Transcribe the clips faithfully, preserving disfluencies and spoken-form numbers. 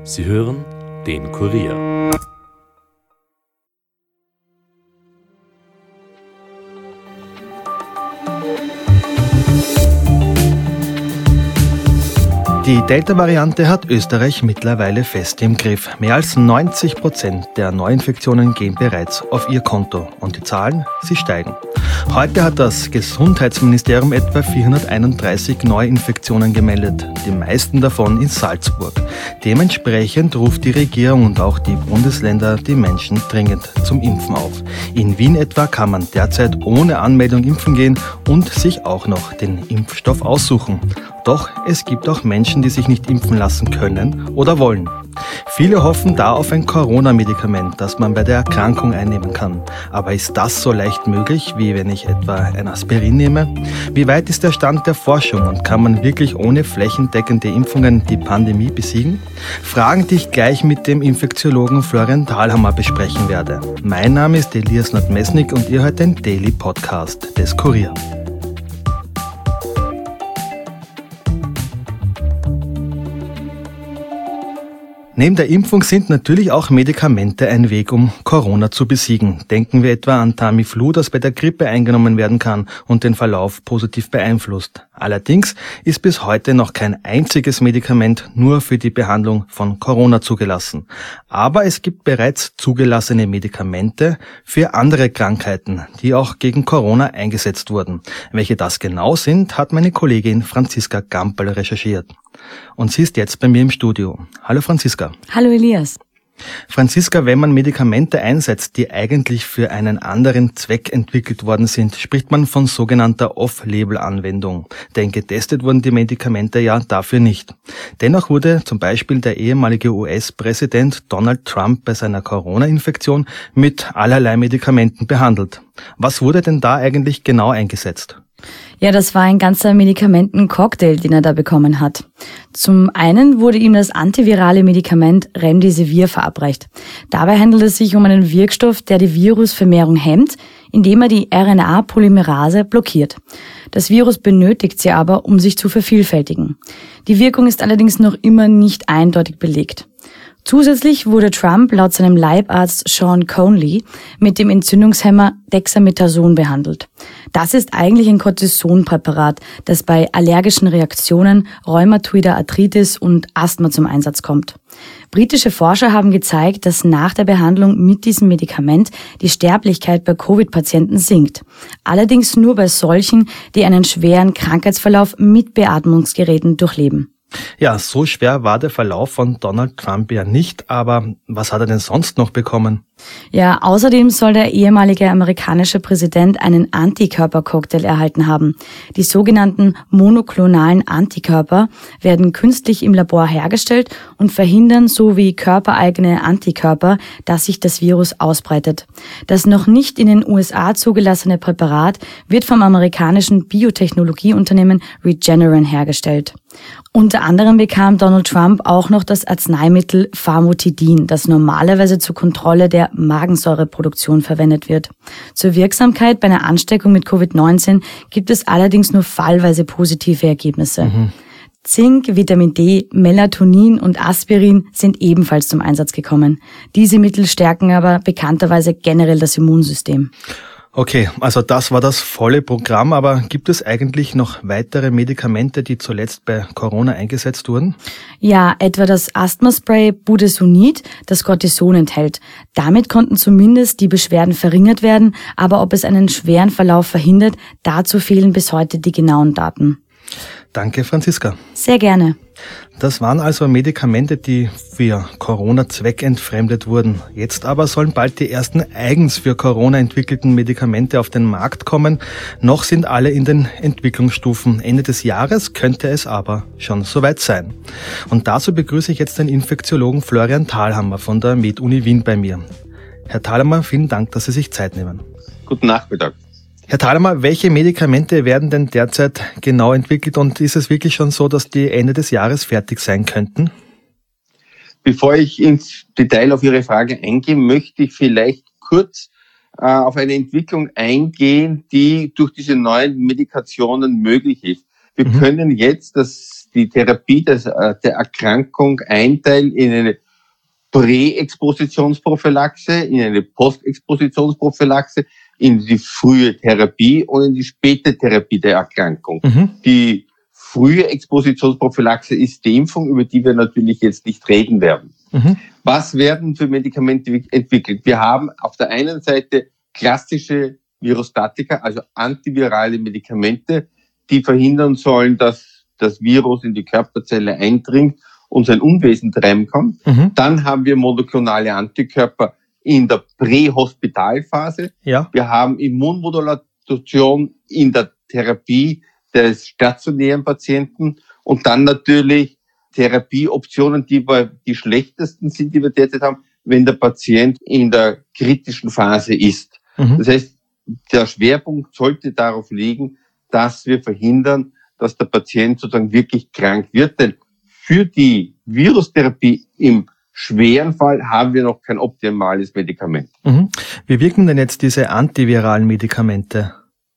Sie hören den Kurier. Die Delta-Variante hat Österreich mittlerweile fest im Griff. Mehr als neunzig Prozent der Neuinfektionen gehen bereits auf ihr Konto. Und die Zahlen, sie steigen. Heute hat das Gesundheitsministerium etwa vierhunderteinunddreißig Neuinfektionen gemeldet, die meisten davon in Salzburg. Dementsprechend ruft die Regierung und auch die Bundesländer die Menschen dringend zum Impfen auf. In Wien etwa kann man derzeit ohne Anmeldung impfen gehen und sich auch noch den Impfstoff aussuchen. Doch es gibt auch Menschen, die sich nicht impfen lassen können oder wollen. Viele hoffen da auf ein Corona-Medikament, das man bei der Erkrankung einnehmen kann. Aber ist das so leicht möglich, wie wenn ich etwa ein Aspirin nehme? Wie weit ist der Stand der Forschung und kann man wirklich ohne flächendeckende Impfungen die Pandemie besiegen? Fragen, die ich gleich mit dem Infektiologen Florian Thalhammer besprechen werde. Mein Name ist Elias Nordmesnik und ihr hört den Daily Podcast des Kurier. Neben der Impfung sind natürlich auch Medikamente ein Weg, um Corona zu besiegen. Denken wir etwa an Tamiflu, das bei der Grippe eingenommen werden kann und den Verlauf positiv beeinflusst. Allerdings ist bis heute noch kein einziges Medikament nur für die Behandlung von Corona zugelassen. Aber es gibt bereits zugelassene Medikamente für andere Krankheiten, die auch gegen Corona eingesetzt wurden. Welche das genau sind, hat meine Kollegin Franziska Gampel recherchiert. Und sie ist jetzt bei mir im Studio. Hallo Franziska. Hallo Elias. Franziska, wenn man Medikamente einsetzt, die eigentlich für einen anderen Zweck entwickelt worden sind, spricht man von sogenannter Off-Label-Anwendung. Denn getestet wurden die Medikamente ja dafür nicht. Dennoch wurde zum Beispiel der ehemalige U S-Präsident Donald Trump bei seiner Corona-Infektion mit allerlei Medikamenten behandelt. Was wurde denn da eigentlich genau eingesetzt? Ja, das war ein ganzer Medikamenten-Cocktail, den er da bekommen hat. Zum einen wurde ihm das antivirale Medikament Remdesivir verabreicht. Dabei handelt es sich um einen Wirkstoff, der die Virusvermehrung hemmt, indem er die R N A-Polymerase blockiert. Das Virus benötigt sie aber, um sich zu vervielfältigen. Die Wirkung ist allerdings noch immer nicht eindeutig belegt. Zusätzlich wurde Trump laut seinem Leibarzt Sean Conley mit dem Entzündungshemmer Dexamethason behandelt. Das ist eigentlich ein Cortisonpräparat, das bei allergischen Reaktionen, rheumatoider Arthritis und Asthma zum Einsatz kommt. Britische Forscher haben gezeigt, dass nach der Behandlung mit diesem Medikament die Sterblichkeit bei Covid-Patienten sinkt. Allerdings nur bei solchen, die einen schweren Krankheitsverlauf mit Beatmungsgeräten durchleben. Ja, so schwer war der Verlauf von Donald Trump ja nicht, aber was hat er denn sonst noch bekommen? Ja, außerdem soll der ehemalige amerikanische Präsident einen Antikörpercocktail erhalten haben. Die sogenannten monoklonalen Antikörper werden künstlich im Labor hergestellt und verhindern so wie körpereigene Antikörper, dass sich das Virus ausbreitet. Das noch nicht in den U S A zugelassene Präparat wird vom amerikanischen Biotechnologieunternehmen Regeneron hergestellt. Unter anderem bekam Donald Trump auch noch das Arzneimittel Famotidin, das normalerweise zur Kontrolle der Magensäureproduktion verwendet wird. Zur Wirksamkeit bei einer Ansteckung mit Covid neunzehn gibt es allerdings nur fallweise positive Ergebnisse. Mhm. Zink, Vitamin D, Melatonin und Aspirin sind ebenfalls zum Einsatz gekommen. Diese Mittel stärken aber bekannterweise generell das Immunsystem. Okay, also das war das volle Programm, aber gibt es eigentlich noch weitere Medikamente, die zuletzt bei Corona eingesetzt wurden? Ja, etwa das Asthmaspray Budesonid, das Cortison enthält. Damit konnten zumindest die Beschwerden verringert werden, aber ob es einen schweren Verlauf verhindert, dazu fehlen bis heute die genauen Daten. Danke, Franziska. Sehr gerne. Das waren also Medikamente, die für Corona zweckentfremdet wurden. Jetzt aber sollen bald die ersten eigens für Corona entwickelten Medikamente auf den Markt kommen. Noch sind alle in den Entwicklungsstufen. Ende des Jahres könnte es aber schon soweit sein. Und dazu begrüße ich jetzt den Infektiologen Florian Thalhammer von der MedUni Wien bei mir. Herr Thalhammer, vielen Dank, dass Sie sich Zeit nehmen. Guten Nachmittag. Herr Thalhammer, welche Medikamente werden denn derzeit genau entwickelt und ist es wirklich schon so, dass die Ende des Jahres fertig sein könnten? Bevor ich ins Detail auf Ihre Frage eingehe, möchte ich vielleicht kurz äh, auf eine Entwicklung eingehen, die durch diese neuen Medikationen möglich ist. Wir mhm. können jetzt das die Therapie des, der Erkrankung einteilen in eine Präexpositionsprophylaxe, in eine Postexpositionsprophylaxe, in die frühe Therapie und in die späte Therapie der Erkrankung. Mhm. Die frühe Expositionsprophylaxe ist die Impfung, über die wir natürlich jetzt nicht reden werden. Mhm. Was werden für Medikamente entwickelt? Wir haben auf der einen Seite klassische Virostatika, also antivirale Medikamente, die verhindern sollen, dass das Virus in die Körperzelle eindringt und sein Unwesen treiben kann. Mhm. Dann haben wir monoklonale Antikörper in der Prähospitalphase. Ja. Wir haben Immunmodulation in der Therapie des stationären Patienten und dann natürlich Therapieoptionen, die wir die schlechtesten sind, die wir derzeit haben, wenn der Patient in der kritischen Phase ist. Mhm. Das heißt, der Schwerpunkt sollte darauf liegen, dass wir verhindern, dass der Patient sozusagen wirklich krank wird. Denn für die Virustherapie im schweren Fall haben wir noch kein optimales Medikament. Mhm. Wie wirken denn jetzt diese antiviralen Medikamente?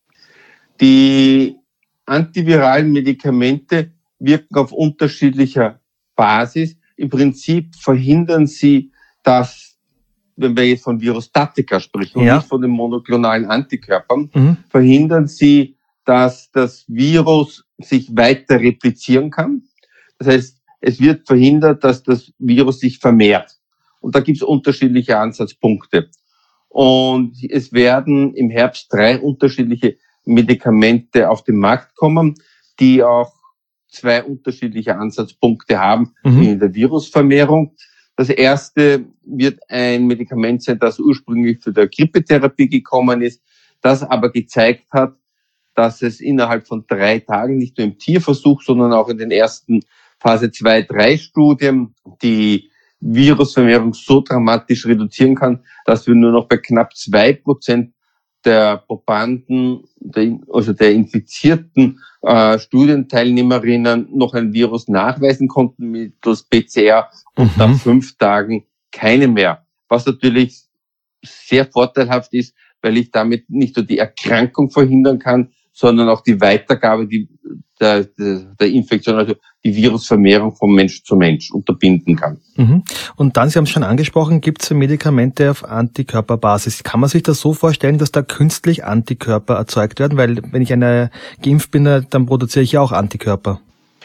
Die antiviralen Medikamente wirken auf unterschiedlicher Basis. Im Prinzip verhindern sie, dass, wenn wir jetzt von Virostatika sprechen, ja, und nicht von den monoklonalen Antikörpern, mhm. verhindern sie, dass das Virus sich weiter replizieren kann. Das heißt, es wird verhindert, dass das Virus sich vermehrt. Und da gibt es unterschiedliche Ansatzpunkte. Und es werden im Herbst drei unterschiedliche Medikamente auf den Markt kommen, die auch zwei unterschiedliche Ansatzpunkte haben mhm. in der Virusvermehrung. Das erste wird ein Medikament sein, das ursprünglich für die Grippetherapie gekommen ist, das aber gezeigt hat, dass es innerhalb von drei Tagen, nicht nur im Tierversuch, sondern auch in den ersten Phase zwei drei Studien, die Virusvermehrung so dramatisch reduzieren kann, dass wir nur noch bei knapp zwei Prozent der Probanden, der, also der infizierten äh, Studienteilnehmerinnen noch ein Virus nachweisen konnten mittels P C R und mhm. nach fünf Tagen keine mehr. Was natürlich sehr vorteilhaft ist, weil ich damit nicht nur die Erkrankung verhindern kann, sondern auch die Weitergabe die, der, der, der Infektion, also die Virusvermehrung von Mensch zu Mensch unterbinden kann. Mhm. Und dann, Sie haben es schon angesprochen, gibt es Medikamente auf Antikörperbasis. Kann man sich das so vorstellen, dass da künstlich Antikörper erzeugt werden? Weil wenn ich eine geimpft bin, dann produziere ich ja auch Antikörper.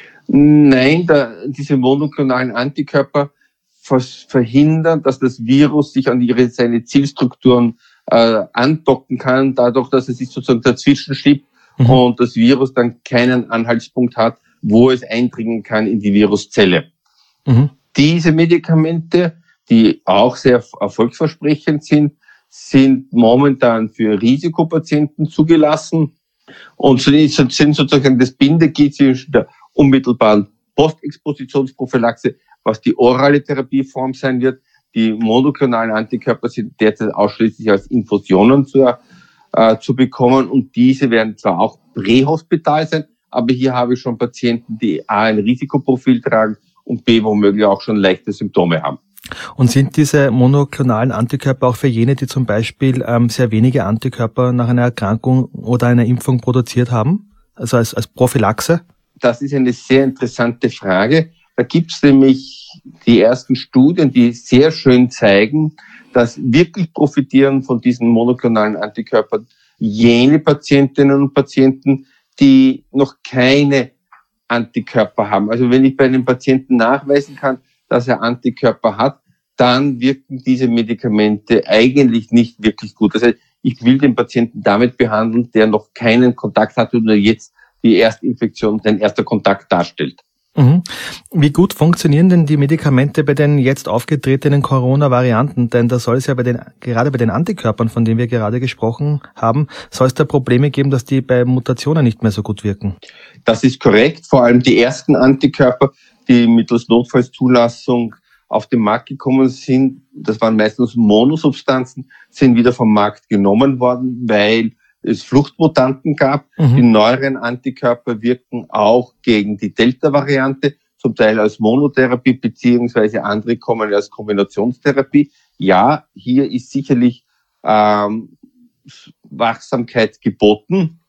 Nein, da, diese monoklonalen Antikörper verhindern, dass das Virus sich an ihre, seine Zielstrukturen äh, andocken kann, dadurch, dass es sich sozusagen dazwischen schiebt mhm. und das Virus dann keinen Anhaltspunkt hat, wo es eindringen kann in die Viruszelle. Mhm. Diese Medikamente, die auch sehr erfolgsversprechend sind, sind momentan für Risikopatienten zugelassen und sind sozusagen das Bindeglied zwischen der unmittelbaren Postexpositionsprophylaxe, was die orale Therapieform sein wird. Die monoklonalen Antikörper sind derzeit ausschließlich als Infusionen zu, äh, zu bekommen und diese werden zwar auch prähospital sein, aber hier habe ich schon Patienten, die A, ein Risikoprofil tragen und B, womöglich auch schon leichte Symptome haben. Und sind diese monoklonalen Antikörper auch für jene, die zum Beispiel ähm, sehr wenige Antikörper nach einer Erkrankung oder einer Impfung produziert haben? Also als, als Prophylaxe? Das ist eine sehr interessante Frage. Da gibt es nämlich die ersten Studien, die sehr schön zeigen, dass wirklich profitieren von diesen monoklonalen Antikörpern jene Patientinnen und Patienten, die noch keine Antikörper haben. Also wenn ich bei einem Patienten nachweisen kann, dass er Antikörper hat, dann wirken diese Medikamente eigentlich nicht wirklich gut. Das heißt, ich will den Patienten damit behandeln, der noch keinen Kontakt hat und nur jetzt die Erstinfektion, sein erster Kontakt darstellt. Mhm. Wie gut funktionieren denn die Medikamente bei den jetzt aufgetretenen Corona-Varianten? Denn da soll es ja bei den, gerade bei den Antikörpern, von denen wir gerade gesprochen haben, soll es da Probleme geben, dass die bei Mutationen nicht mehr so gut wirken? Das ist korrekt. Vor allem die ersten Antikörper, die mittels Notfallzulassung auf den Markt gekommen sind, das waren meistens Monosubstanzen, sind wieder vom Markt genommen worden, weil es Fluchtmutanten gab. Mhm. Die neueren Antikörper wirken auch gegen die Delta-Variante, zum Teil als Monotherapie, beziehungsweise andere kommen als Kombinationstherapie. Ja, hier ist sicherlich ähm, Wachsamkeit geboten.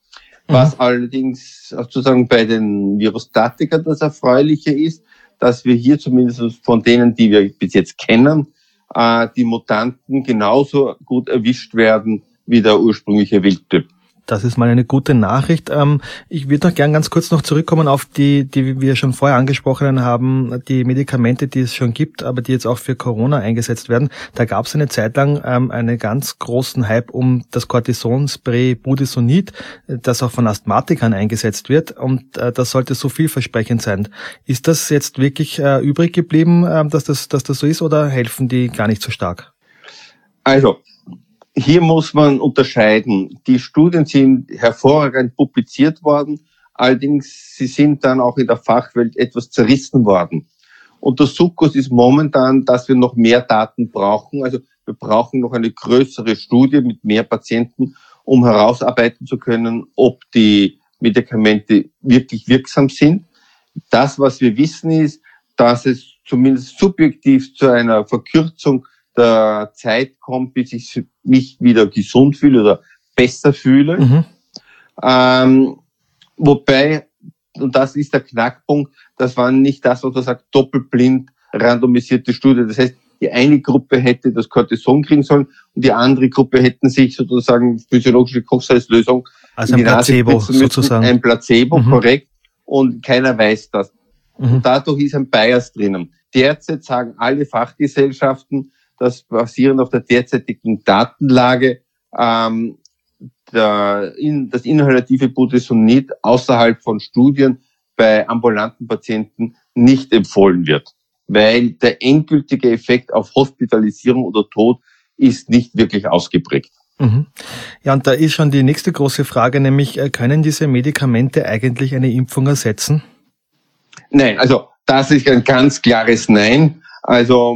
Was allerdings sozusagen bei den Virostatika das Erfreuliche ist, dass wir hier zumindest von denen, die wir bis jetzt kennen, äh, die Mutanten genauso gut erwischt werden wie der ursprüngliche Wildtyp. Das ist mal eine gute Nachricht. Ich würde noch gern ganz kurz noch zurückkommen auf die, die wir schon vorher angesprochen haben, die Medikamente, die es schon gibt, aber die jetzt auch für Corona eingesetzt werden. Da gab es eine Zeit lang einen ganz großen Hype um das Cortisonspray Budesonid, das auch von Asthmatikern eingesetzt wird, und das sollte so vielversprechend sein. Ist das jetzt wirklich übrig geblieben, dass das, dass das so ist, oder helfen die gar nicht so stark? Also, hier muss man unterscheiden. Die Studien sind hervorragend publiziert worden, allerdings sie sind dann auch in der Fachwelt etwas zerrissen worden. Und der Sukkus ist momentan, dass wir noch mehr Daten brauchen. Also wir brauchen noch eine größere Studie mit mehr Patienten, um herausarbeiten zu können, ob die Medikamente wirklich wirksam sind. Das, was wir wissen, ist, dass es zumindest subjektiv zu einer Verkürzung der Zeit kommt, bis ich mich wieder gesund fühle oder besser fühle. Mhm. Ähm, wobei, und das ist der Knackpunkt, das war nicht das, was man sagt, doppelblind randomisierte Studie. Das heißt, die eine Gruppe hätte das Cortison kriegen sollen und die andere Gruppe hätten sich sozusagen physiologische Kochsalzlösung also in die Nase spritzen müssen. Sozusagen. Ein Placebo, mhm. korrekt. Und keiner weiß das. Mhm. Und dadurch ist ein Bias drinnen. Derzeit sagen alle Fachgesellschaften, dass basierend auf der derzeitigen Datenlage ähm, der, in, das inhalative Budesonid außerhalb von Studien bei ambulanten Patienten nicht empfohlen wird, weil der endgültige Effekt auf Hospitalisierung oder Tod ist nicht wirklich ausgeprägt. Mhm. Ja, und da ist schon die nächste große Frage, nämlich können diese Medikamente eigentlich eine Impfung ersetzen? Nein, also das ist ein ganz klares Nein. Also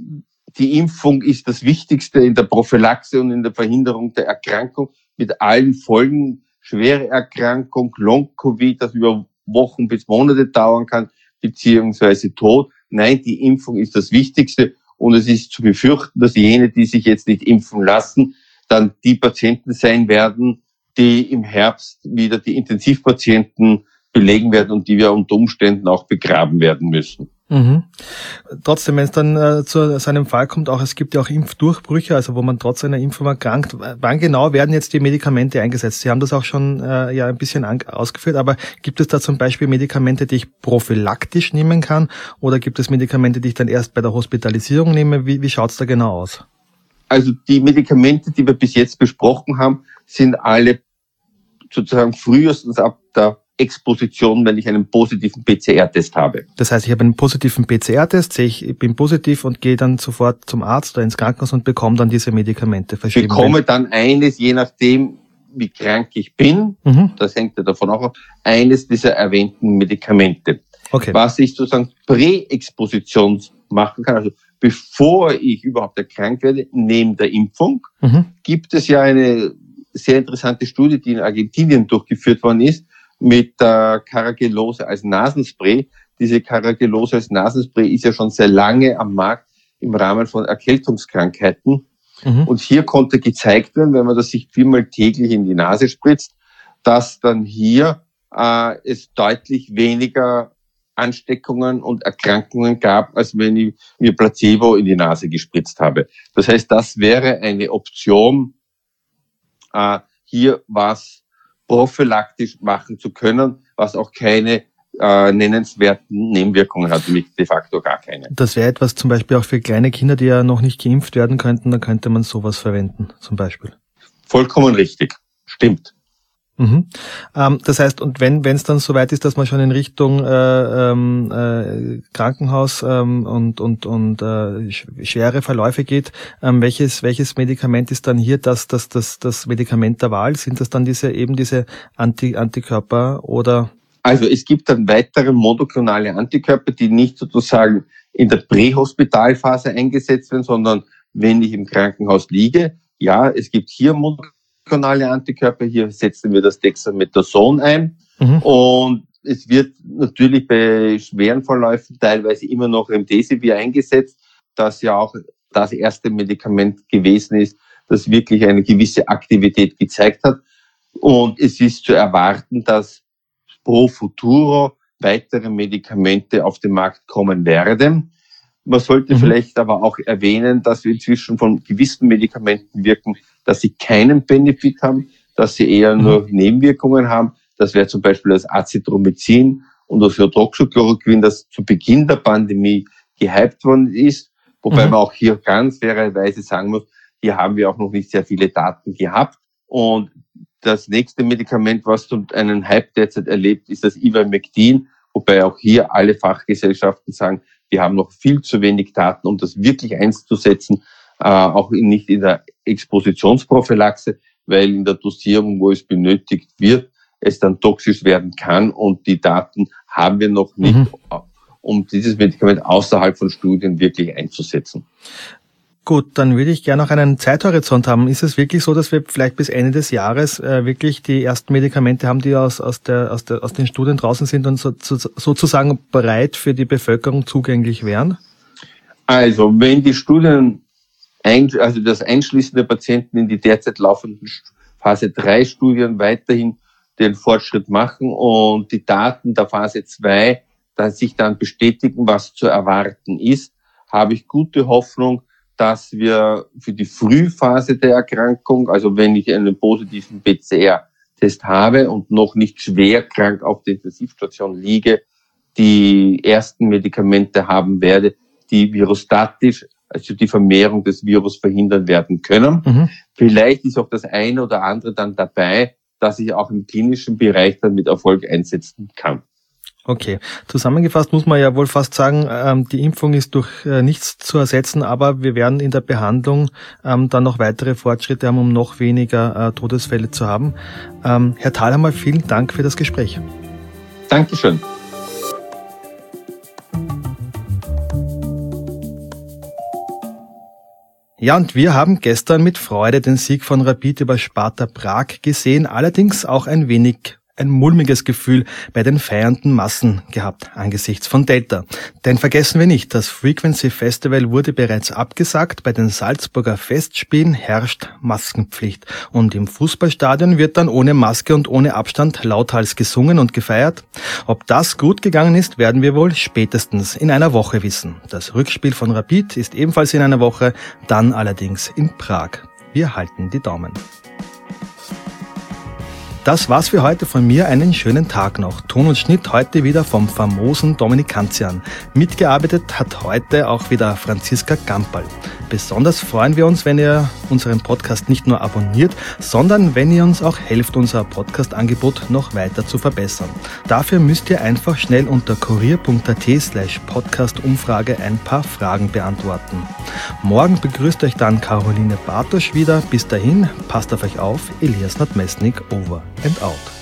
die Impfung ist das Wichtigste in der Prophylaxe und in der Verhinderung der Erkrankung mit allen Folgen. Schwere Erkrankung, Long-Covid, das über Wochen bis Monate dauern kann, beziehungsweise Tod. Nein, die Impfung ist das Wichtigste und es ist zu befürchten, dass jene, die sich jetzt nicht impfen lassen, dann die Patienten sein werden, die im Herbst wieder die Intensivpatienten belegen werden und die wir unter Umständen auch begraben werden müssen. Mhm. Trotzdem, wenn es dann äh, zu seinem Fall kommt, auch es gibt ja auch Impfdurchbrüche, also wo man trotz einer Impfung erkrankt. Wann genau werden jetzt die Medikamente eingesetzt? Sie haben das auch schon äh, ja ein bisschen an, ausgeführt, aber gibt es da zum Beispiel Medikamente, die ich prophylaktisch nehmen kann, oder gibt es Medikamente, die ich dann erst bei der Hospitalisierung nehme? Wie, wie schaut's da genau aus? Also die Medikamente, die wir bis jetzt besprochen haben, sind alle sozusagen frühestens ab der Exposition, wenn ich einen positiven P C R-Test habe. Das heißt, ich habe einen positiven P C R-Test, sehe ich, ich bin positiv und gehe dann sofort zum Arzt oder ins Krankenhaus und bekomme dann diese Medikamente verschrieben. Ich bekomme dann eines, je nachdem, wie krank ich bin, mhm. das hängt ja davon auch ab, eines dieser erwähnten Medikamente. Okay. Was ich sozusagen Präexposition machen kann, also bevor ich überhaupt erkrankt werde, neben der Impfung, mhm. gibt es ja eine sehr interessante Studie, die in Argentinien durchgeführt worden ist, mit der Carragelose als Nasenspray. Diese Carragelose als Nasenspray ist ja schon sehr lange am Markt im Rahmen von Erkältungskrankheiten. Mhm. Und hier konnte gezeigt werden, wenn man das sich viermal täglich in die Nase spritzt, dass dann hier äh, es deutlich weniger Ansteckungen und Erkrankungen gab, als wenn ich mir Placebo in die Nase gespritzt habe. Das heißt, das wäre eine Option, äh, hier was prophylaktisch machen zu können, was auch keine äh, nennenswerten Nebenwirkungen hat, nämlich de facto gar keine. Das wäre etwas zum Beispiel auch für kleine Kinder, die ja noch nicht geimpft werden könnten, da könnte man sowas verwenden, zum Beispiel. Vollkommen richtig, stimmt. Mhm. Ähm, das heißt, und wenn wenn es dann soweit ist, dass man schon in Richtung äh, ähm, äh, Krankenhaus ähm, und und und äh, schwere Verläufe geht, ähm, welches welches Medikament ist dann hier das das das das Medikament der Wahl? Sind das dann diese eben diese Anti Antikörper oder? Also es gibt dann weitere monoklonale Antikörper, die nicht sozusagen in der Prähospitalphase eingesetzt werden, sondern wenn ich im Krankenhaus liege. Ja, es gibt hier monoklonale Antikörper, hier setzen wir das Dexamethason ein mhm. und es wird natürlich bei schweren Verläufen teilweise immer noch Remdesivir eingesetzt, das ja auch das erste Medikament gewesen ist, das wirklich eine gewisse Aktivität gezeigt hat. Und es ist zu erwarten, dass pro futuro weitere Medikamente auf den Markt kommen werden. Man sollte mhm. vielleicht aber auch erwähnen, dass wir inzwischen von gewissen Medikamenten wirken, dass sie keinen Benefit haben, dass sie eher mhm. nur Nebenwirkungen haben. Das wäre zum Beispiel das Azithromycin und das Hydroxychloroquin, das zu Beginn der Pandemie gehypt worden ist. Wobei mhm. man auch hier ganz fairerweise sagen muss, hier haben wir auch noch nicht sehr viele Daten gehabt. Und das nächste Medikament, was einen Hype derzeit erlebt, ist das Ivermectin, wobei auch hier alle Fachgesellschaften sagen, wir haben noch viel zu wenig Daten, um das wirklich einzusetzen, äh, auch in, nicht in der Expositionsprophylaxe, weil in der Dosierung, wo es benötigt wird, es dann toxisch werden kann und die Daten haben wir noch nicht, mhm. um dieses Medikament außerhalb von Studien wirklich einzusetzen. Gut, dann würde ich gerne noch einen Zeithorizont haben. Ist es wirklich so, dass wir vielleicht bis Ende des Jahres äh, wirklich die ersten Medikamente haben, die aus aus der aus der aus den Studien draußen sind und so, so, sozusagen bereit für die Bevölkerung zugänglich wären? Also, wenn die Studien, ein, also das Einschließen der Patienten in die derzeit laufenden Phase drei Studien weiterhin den Fortschritt machen und die Daten der Phase zwei dann sich dann bestätigen, was zu erwarten ist, habe ich gute Hoffnung, dass wir für die Frühphase der Erkrankung, also wenn ich einen positiven P C R-Test habe und noch nicht schwer krank auf der Intensivstation liege, die ersten Medikamente haben werde, die virostatisch, also die Vermehrung des Virus verhindern werden können. Mhm. Vielleicht ist auch das eine oder andere dann dabei, dass ich auch im klinischen Bereich dann mit Erfolg einsetzen kann. Okay, zusammengefasst muss man ja wohl fast sagen, die Impfung ist durch nichts zu ersetzen, aber wir werden in der Behandlung dann noch weitere Fortschritte haben, um noch weniger Todesfälle zu haben. Herr Thalhammer, vielen Dank für das Gespräch. Dankeschön. Ja, und wir haben gestern mit Freude den Sieg von Rapid über Sparta Prag gesehen, allerdings auch ein wenig ein mulmiges Gefühl bei den feiernden Massen gehabt angesichts von Delta. Denn vergessen wir nicht, das Frequency Festival wurde bereits abgesagt, bei den Salzburger Festspielen herrscht Maskenpflicht und im Fußballstadion wird dann ohne Maske und ohne Abstand lauthals gesungen und gefeiert. Ob das gut gegangen ist, werden wir wohl spätestens in einer Woche wissen. Das Rückspiel von Rapid ist ebenfalls in einer Woche, dann allerdings in Prag. Wir halten die Daumen. Das war's für heute von mir. Einen schönen Tag noch. Ton und Schnitt heute wieder vom famosen Dominik Kanzian. Mitgearbeitet hat heute auch wieder Franziska Gamperl. Besonders freuen wir uns, wenn ihr unseren Podcast nicht nur abonniert, sondern wenn ihr uns auch helft, unser Podcast-Angebot noch weiter zu verbessern. Dafür müsst ihr einfach schnell unter kurier punkt at slash podcast-Umfrage ein paar Fragen beantworten. Morgen begrüßt euch dann Caroline Bartosch wieder. Bis dahin, passt auf euch auf. Elias Nadmesnik, over and out.